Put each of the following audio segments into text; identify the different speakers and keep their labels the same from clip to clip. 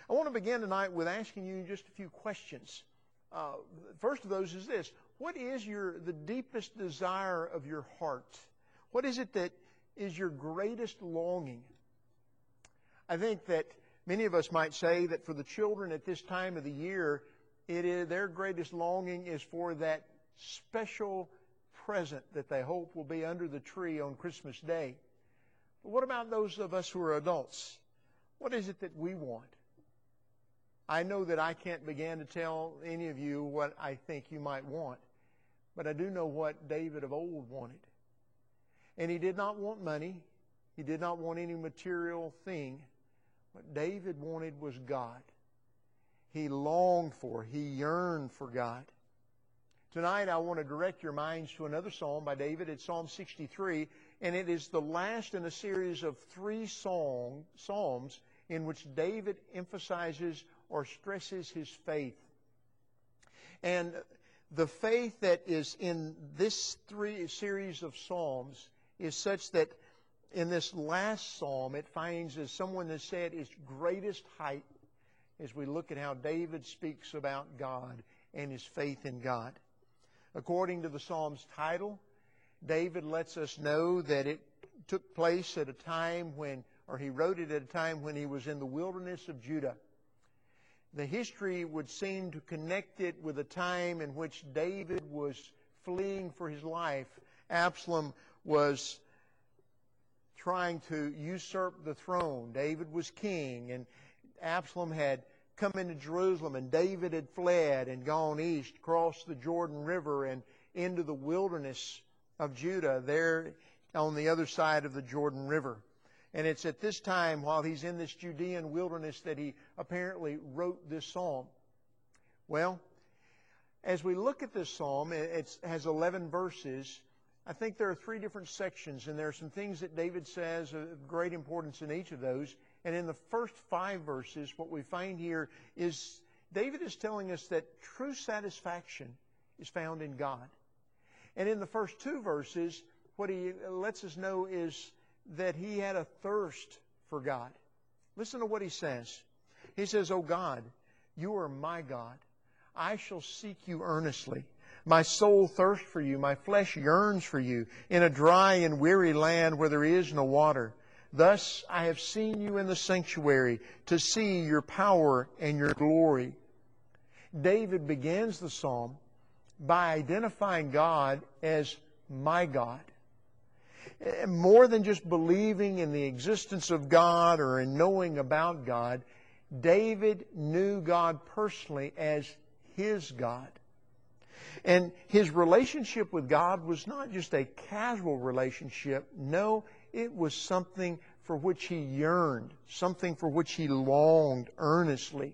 Speaker 1: I want to begin tonight with asking you just a few questions. First of those is this: what is the deepest desire of your heart? What is it that is your greatest longing? I think that many of us might say that for the children at this time of the year, their greatest longing is for that special present that they hope will be under the tree on Christmas Day. But what about those of us who are adults? What is it that we want? I know that I can't begin to tell any of you what I think you might want, but I do know what David of old wanted. And he did not want money. He did not want any material thing. What David wanted was God. He longed for, he yearned for God. Tonight I want to direct your minds to another psalm by David. It's Psalm 63, and it is the last in a series of 3 psalms in which David emphasizes or stresses his faith. And the faith that is in this series of psalms is such that in this last psalm it finds, as someone has said, its greatest height as we look at how David speaks about God and his faith in God. According to the psalm's title, David lets us know that it took place at a time when, or he wrote it at a time when he was in the wilderness of Judah. The history would seem to connect it with a time in which David was fleeing for his life. Absalom was trying to usurp the throne. David was king, and Absalom had come into Jerusalem, and David had fled and gone east, crossed the Jordan River and into the wilderness of Judah, there on the other side of the Jordan River. And it's at this time, while he's in this Judean wilderness, that he apparently wrote this psalm. Well, as we look at this psalm, it has 11 verses. I think there are 3 different sections, and there are some things that David says of great importance in each of those. And in the first 5 verses, what we find here is David is telling us that true satisfaction is found in God. And in the first 2 verses, what he lets us know is that he had a thirst for God. Listen to what he says. He says, "O God, you are my God. I shall seek you earnestly. My soul thirsts for you. My flesh yearns for you in a dry and weary land where there is no water. Thus I have seen you in the sanctuary to see your power and your glory." David begins the psalm by identifying God as my God. More than just believing in the existence of God or in knowing about God, David knew God personally as his God. And his relationship with God was not just a casual relationship. No, it was something for which he yearned, something for which he longed earnestly.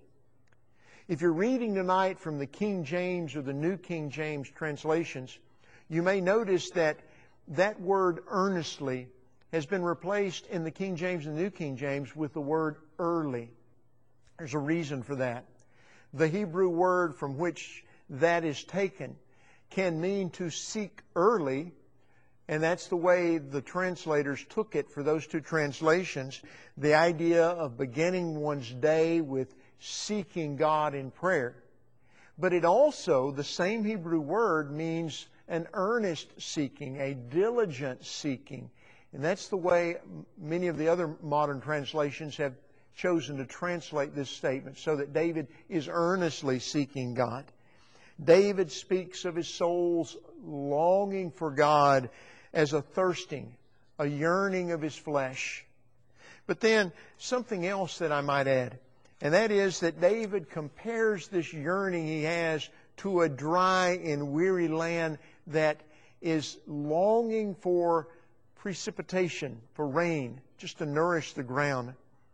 Speaker 1: If you're reading tonight from the King James or the New King James translations, you may notice that that word earnestly has been replaced in the King James and the New King James with the word early. There's a reason for that. The Hebrew word from which that is taken can mean to seek early, and that's the way the translators took it for those 2 translations. The idea of beginning one's day with seeking God in prayer. But it also, the same Hebrew word, means an earnest seeking, a diligent seeking. And that's the way many of the other modern translations have chosen to translate this statement, so that David is earnestly seeking God. David speaks of his soul's longing for God as a thirsting, a yearning of his flesh. But then something else that I might add, and that is that David compares this yearning he has to a dry and weary land that is longing for precipitation, for rain, just to nourish the ground.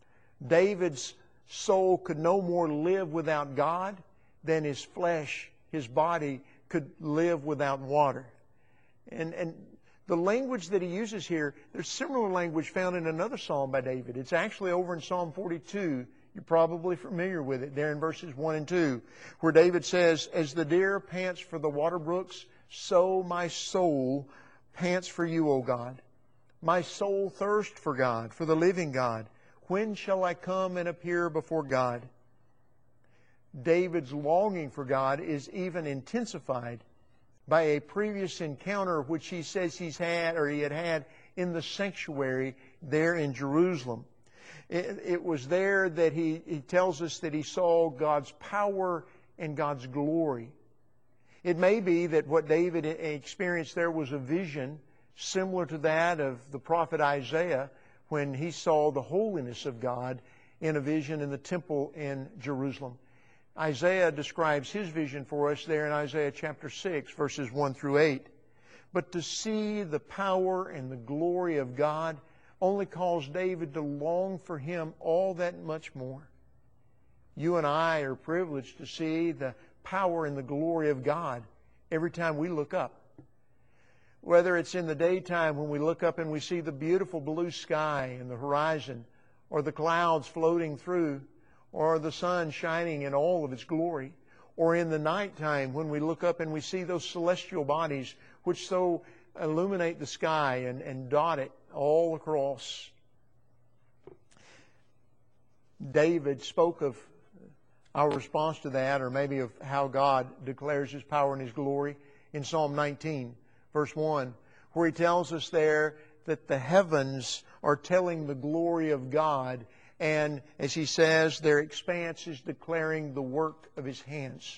Speaker 1: David's soul could no more live without God than his flesh, his body, could live without water. And the language that he uses here, there's similar language found in another psalm by David. It's actually over in Psalm 42. You're probably familiar with it there in verses 1 and 2, where David says, "As the deer pants for the water brooks, so my soul pants for you, O God. My soul thirsts for God, for the living God. When shall I come and appear before God? David's longing for God is even intensified by a previous encounter which he says he had had in the sanctuary there in Jerusalem. It was there that he tells us that he saw God's power and God's glory. It may be that what David experienced there was a vision similar to that of the prophet Isaiah when he saw the holiness of God in a vision in the temple in Jerusalem. Isaiah describes his vision for us there in Isaiah chapter 6, verses 1 through 8. But to see the power and the glory of God only caused David to long for Him all that much more. You and I are privileged to see the power and the glory of God every time we look up. Whether it's in the daytime when we look up and we see the beautiful blue sky and the horizon, or the clouds floating through, or the sun shining in all of its glory, or in the nighttime when we look up and we see those celestial bodies which so illuminate the sky and dot it all across. David spoke of our response to that, or maybe of how God declares His power and His glory in Psalm 19, verse 1, where he tells us there that the heavens are telling the glory of God, and as he says, their expanse is declaring the work of His hands.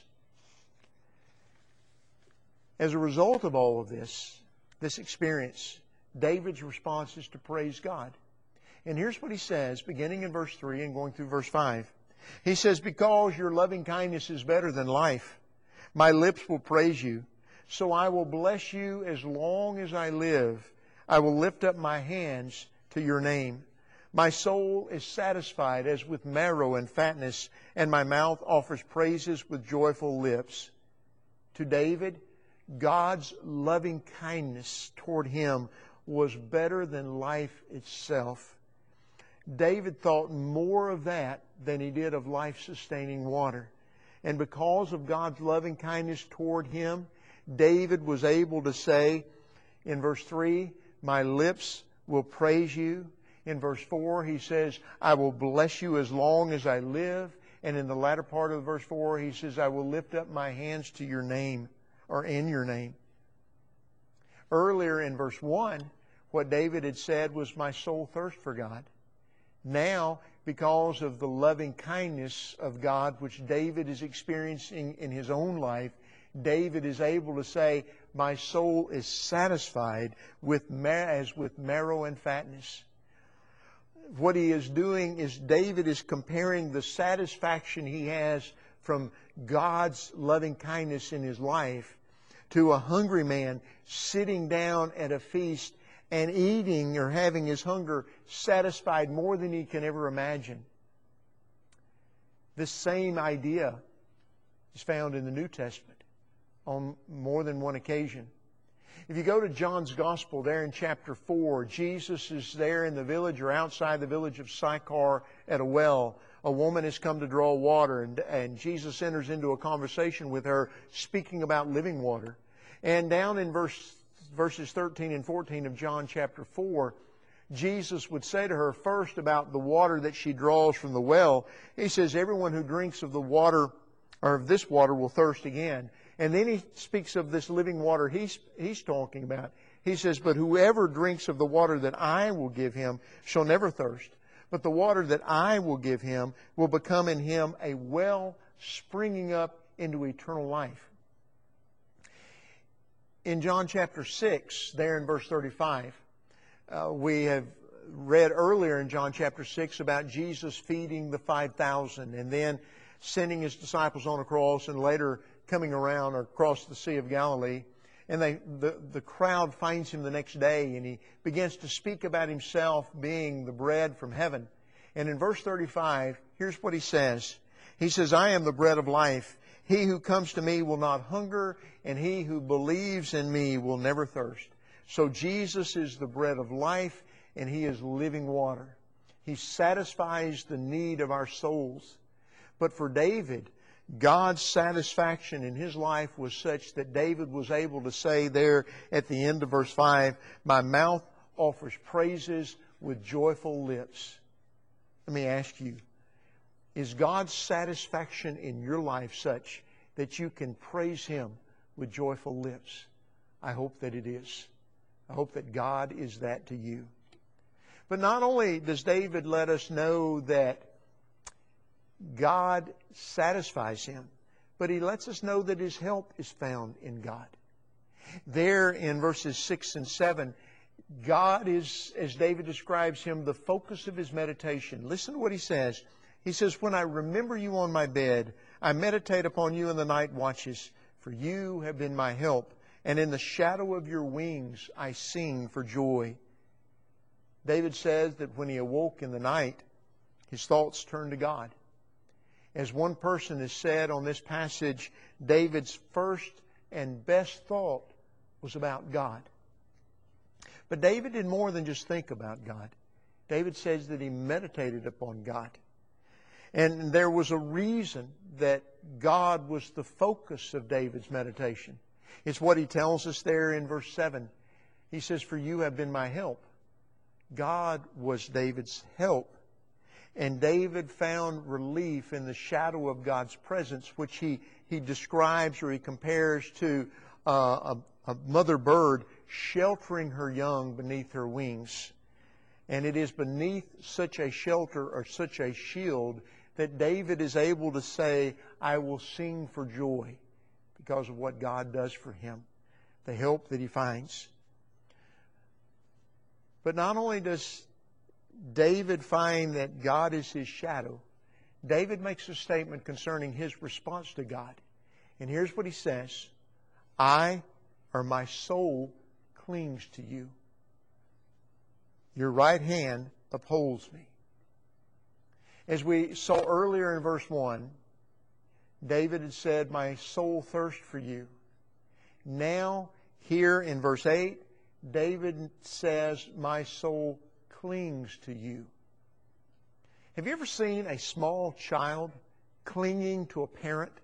Speaker 1: As a result of all of this experience, David's response is to praise God. And here's what he says, beginning in verse 3 and going through verse 5. He says, "Because your loving kindness is better than life, my lips will praise you. So I will bless you as long as I live. I will lift up my hands to your name. My soul is satisfied as with marrow and fatness, and my mouth offers praises with joyful lips." To David, God's loving kindness toward him was better than life itself. David thought more of that than he did of life-sustaining water. And because of God's loving kindness toward him, David was able to say in verse 3, "My lips will praise you." In verse 4, he says, "I will bless you as long as I live." And in the latter part of verse 4, he says, "I will lift up my hands to your name," or in your name. Earlier in verse 1, what David had said was, "My soul thirsts for God." Now, because of the loving kindness of God, which David is experiencing in his own life, David is able to say, "My soul is satisfied as with marrow and fatness." What he is doing is David is comparing the satisfaction he has from God's loving kindness in his life to a hungry man sitting down at a feast and eating or having his hunger satisfied more than he can ever imagine. This same idea is found in the New Testament on more than one occasion. If you go to John's Gospel there in chapter 4, Jesus is there in the village or outside the village of Sychar at a well. A woman has come to draw water, and Jesus enters into a conversation with her, speaking about living water. And down in verses 13 and 14 of John chapter 4, Jesus would say to her first about the water that she draws from the well. He says, "Everyone who drinks of the water, or of this water, will thirst again." And then he speaks of this living water he's talking about. He says, "But whoever drinks of the water that I will give him shall never thirst. But the water that I will give him will become in him a well springing up into eternal life." In John chapter 6, there in verse 35, we have read earlier in John chapter 6 about Jesus feeding the 5,000 and then sending His disciples on a cross and later coming around or across the Sea of Galilee. And the crowd finds Him the next day, and He begins to speak about Himself being the bread from heaven. And in verse 35, here's what He says. He says, "I am the bread of life. He who comes to me will not hunger, and he who believes in me will never thirst." So Jesus is the bread of life, and He is living water. He satisfies the need of our souls. But for David, God's satisfaction in his life was such that David was able to say there at the end of verse 5, "My mouth offers praises with joyful lips." Let me ask you, Is God's satisfaction in your life such that you can praise Him with joyful lips? I hope that it is. I hope that God is that to you. But not only does David let us know that God satisfies him, but he lets us know that his help is found in God. There in verses 6 and 7, God is, as David describes Him, the focus of his meditation. Listen to what he says. He says, when I remember you on my bed, I meditate upon you in the night watches, for you have been my help, and in the shadow of your wings I sing for joy. David says that when he awoke in the night, his thoughts turned to God. As one person has said on this passage, David's first and best thought was about God. But David did more than just think about God. David says that he meditated upon God. And there was a reason that God was the focus of David's meditation. It's what he tells us there in verse 7. He says, for you have been my help. God was David's help. And David found relief in the shadow of God's presence, which he describes or he compares to a mother bird sheltering her young beneath her wings. And it is beneath such a shelter or such a shield that David is able to say, I will sing for joy because of what God does for him, the help that he finds. But not only does David find that God is his shadow, David makes a statement concerning his response to God. And here's what he says, I, or my soul, clings to you. Your right hand upholds me. As we saw earlier in verse 1, David had said, my soul thirsts for you. Now, here in verse 8, David says, my soul clings to you. Have you ever seen a small child clinging to a parent?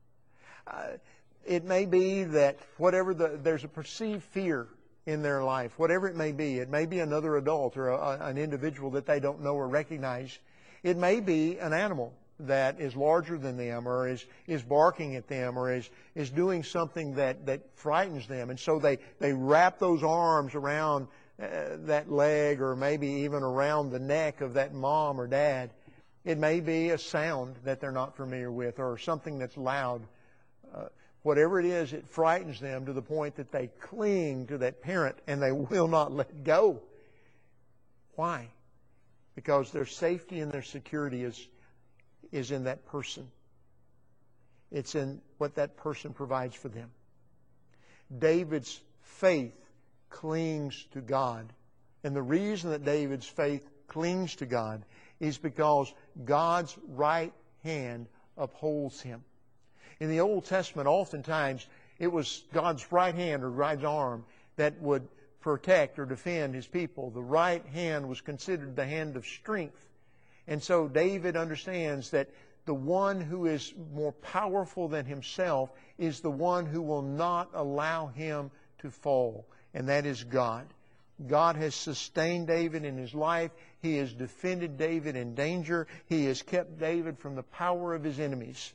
Speaker 1: It may be that there's a perceived fear in their life, whatever it may be. It may be another adult or an individual that they don't know or recognize. It may be an animal that is larger than them or is barking at them or is doing something that frightens them. And so they wrap those arms around that leg or maybe even around the neck of that mom or dad. It may be a sound that they're not familiar with or something that's loud. Whatever it is, it frightens them to the point that they cling to that parent and they will not let go. Why? Because their safety and their security is in that person. It's in what that person provides for them. David's faith clings to God. And the reason that David's faith clings to God is because God's right hand upholds him. In the Old Testament, oftentimes, it was God's right hand or God's arm that would protect or defend His people. The right hand was considered the hand of strength. And so David understands that the one who is more powerful than himself is the one who will not allow him to fall. And that is God. God has sustained David in his life. He has defended David in danger. He has kept David from the power of his enemies.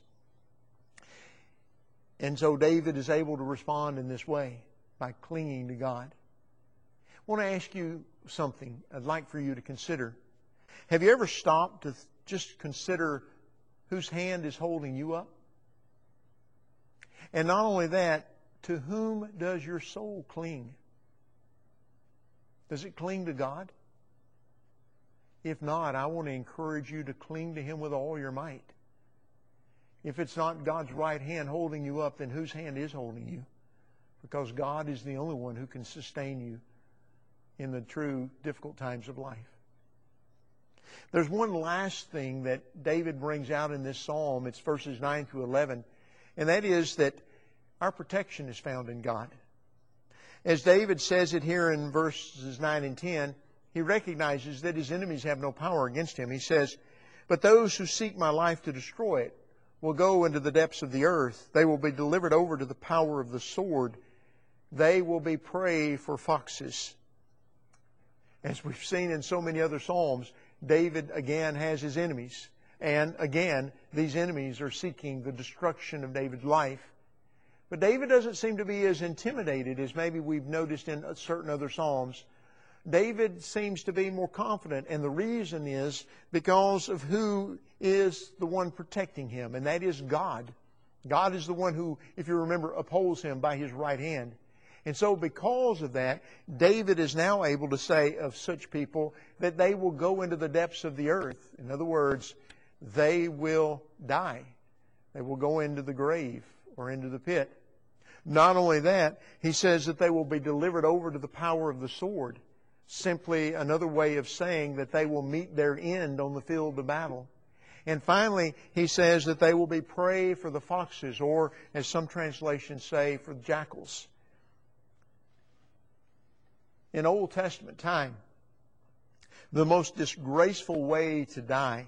Speaker 1: And so David is able to respond in this way by clinging to God. I want to ask you something I'd like for you to consider. Have you ever stopped to just consider whose hand is holding you up? And not only that, to whom does your soul cling? Does it cling to God? If not, I want to encourage you to cling to Him with all your might. If it's not God's right hand holding you up, then whose hand is holding you? Because God is the only one who can sustain you in the true difficult times of life. There's one last thing that David brings out in this psalm. It's verses 9 through 11. And that is that our protection is found in God. As David says it here in verses 9 and 10, he recognizes that his enemies have no power against him. He says, but those who seek my life to destroy it will go into the depths of the earth. They will be delivered over to the power of the sword. They will be prey for foxes. As we've seen in so many other psalms, David again has his enemies. And again, these enemies are seeking the destruction of David's life. But David doesn't seem to be as intimidated as maybe we've noticed in certain other Psalms. David seems to be more confident, and the reason is because of who is the one protecting him, and that is God. God is the one who, if you remember, upholds him by his right hand. And so because of that, David is now able to say of such people that they will go into the depths of the earth. In other words, they will die. They will go into the grave or into the pit. Not only that, he says that they will be delivered over to the power of the sword. Simply another way of saying that they will meet their end on the field of battle. And finally, he says that they will be prey for the foxes, or as some translations say, for the jackals. In Old Testament time, the most disgraceful way to die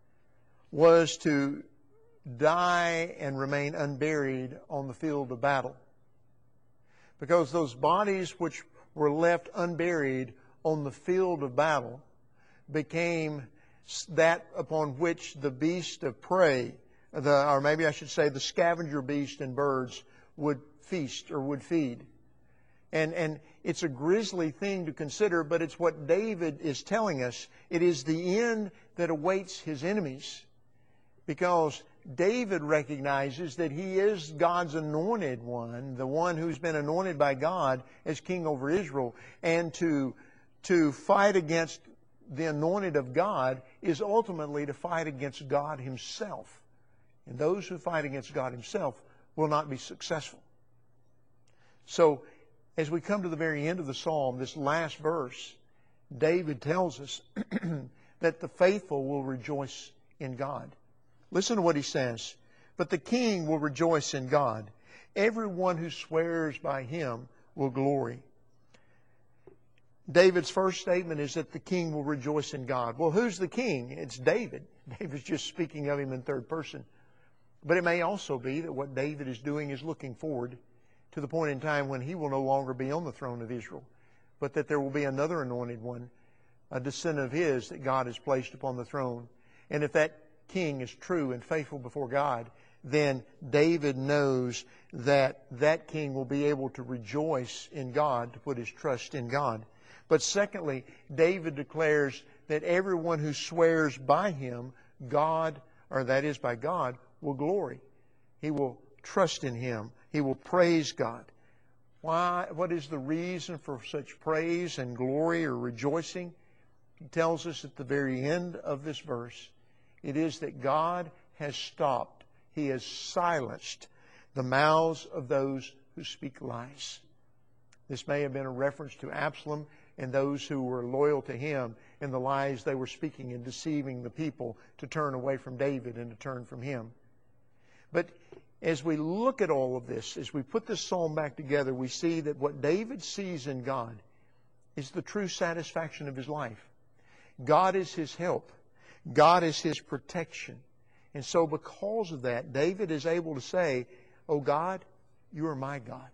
Speaker 1: was to die and remain unburied on the field of battle. Because those bodies which were left unburied on the field of battle became that upon which the beast of prey, or maybe I should say the scavenger beast and birds, would feast or would feed. And it's a grisly thing to consider, but it's what David is telling us. It is the end that awaits his enemies. Because David recognizes that he is God's anointed one, the one who's been anointed by God as king over Israel. And to fight against the anointed of God is ultimately to fight against God himself. And those who fight against God himself will not be successful. So, as we come to the very end of the psalm, this last verse, David tells us that the faithful will rejoice in God. Listen to what he says. But the king will rejoice in God. Everyone who swears by him will glory. David's first statement is that the king will rejoice in God. Well, who's the king? It's David. David's just speaking of him in third person. But it may also be that what David is doing is looking forward to the point in time when he will no longer be on the throne of Israel, but that there will be another anointed one, a descendant of his that God has placed upon the throne. And if that king is true and faithful before God, then David knows that that king will be able to rejoice in God, to put his trust in God. But secondly, David declares that everyone who swears by him, God, or that is by God, will glory. He will trust in him. He will praise God. Why? What is the reason for such praise and glory or rejoicing? He tells us at the very end of this verse, it is that God has stopped, He has silenced the mouths of those who speak lies. This may have been a reference to Absalom and those who were loyal to him and the lies they were speaking and deceiving the people to turn away from David and to turn from him. But as we look at all of this, as we put this psalm back together, we see that what David sees in God is the true satisfaction of his life. God is his help. God is his protection. And so because of that, David is able to say, "Oh God, you are my God."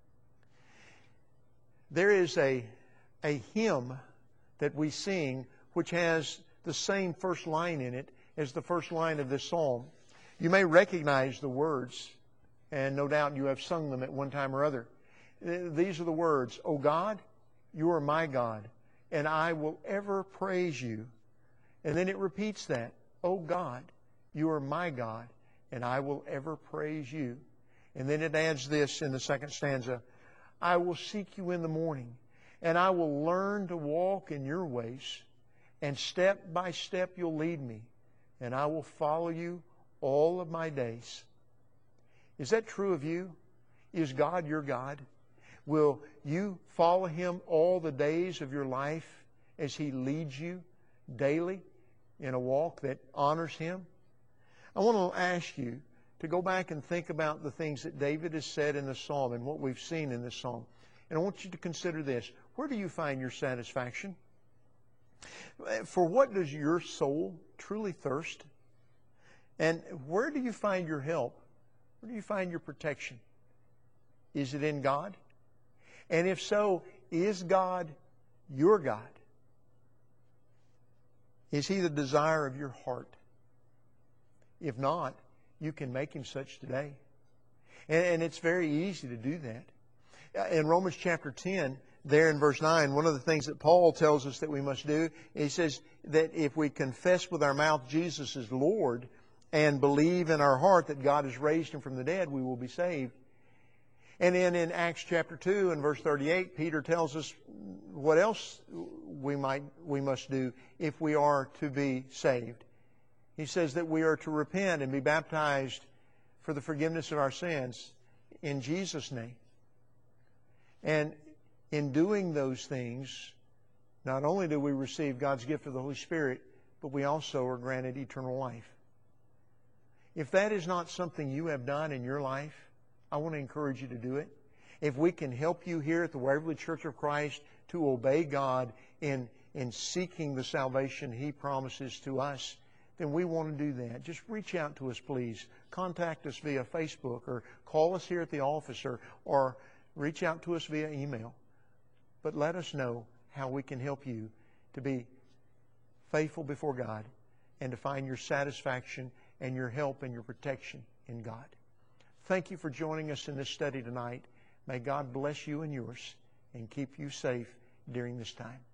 Speaker 1: There is a hymn that we sing which has the same first line in it as the first line of this psalm. You may recognize the words, and no doubt you have sung them at one time or other. These are the words, "O God, you are my God, and I will ever praise you." And then it repeats that, "O God, you are my God, and I will ever praise you." And then it adds this in the second stanza, "I will seek you in the morning, and I will learn to walk in your ways, and step by step you'll lead me, and I will follow you all of my days." Is that true of you? Is God your God? Will you follow Him all the days of your life as He leads you daily in a walk that honors Him? I want to ask you to go back and think about the things that David has said in the psalm and what we've seen in this psalm. And I want you to consider this. Where do you find your satisfaction? For what does your soul truly thirst? And where do you find your help? Where do you find your protection? Is it in God? And if so, is God your God? Is He the desire of your heart? If not, you can make Him such today. And it's very easy to do that. In Romans chapter 10, there in verse 9, one of the things that Paul tells us that we must do, he says that if we confess with our mouth Jesus is Lord and believe in our heart that God has raised Him from the dead, we will be saved. And then in Acts chapter 2 and verse 38, Peter tells us what else we must do if we are to be saved. He says that we are to repent and be baptized for the forgiveness of our sins in Jesus' name. And in doing those things, not only do we receive God's gift of the Holy Spirit, but we also are granted eternal life. If that is not something you have done in your life, I want to encourage you to do it. If we can help you here at the Waverly Church of Christ to obey God in seeking the salvation He promises to us, then we want to do that. Just reach out to us, please. Contact us via Facebook or call us here at the office or reach out to us via email. But let us know how we can help you to be faithful before God and to find your satisfaction and your help and your protection in God. Thank you for joining us in this study tonight. May God bless you and yours and keep you safe during this time.